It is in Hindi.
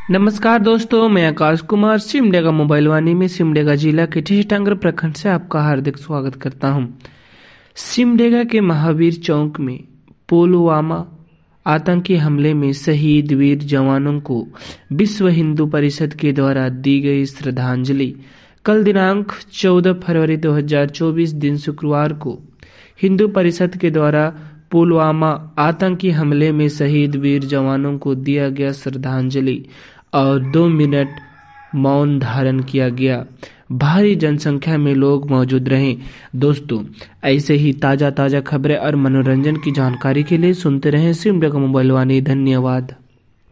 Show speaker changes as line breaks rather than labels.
नमस्कार दोस्तों, मैं आकाश कुमार सिमडेगा मोबाइल वाणी में सिमडेगा जिला के टिटांगर प्रखंड से आपका हार्दिक स्वागत करता हूं। सिमडेगा के महावीर चौक में पुलवामा आतंकी हमले में शहीद वीर जवानों को विश्व हिंदू परिषद के द्वारा दी गई श्रद्धांजलि कल दिनांक 14 फरवरी 2024 दिन शुक्रवार को हिंदू परिषद के द्वारा पुलवामा आतंकी हमले में शहीद वीर जवानों को दिया गया श्रद्धांजलि और 2 मिनट मौन धारण किया गया। भारी जनसंख्या में लोग मौजूद रहे। दोस्तों, ऐसे ही ताज़ा खबरें और मनोरंजन की जानकारी के लिए सुनते रहें सिमडेगा मोबाइल वाणी। धन्यवाद।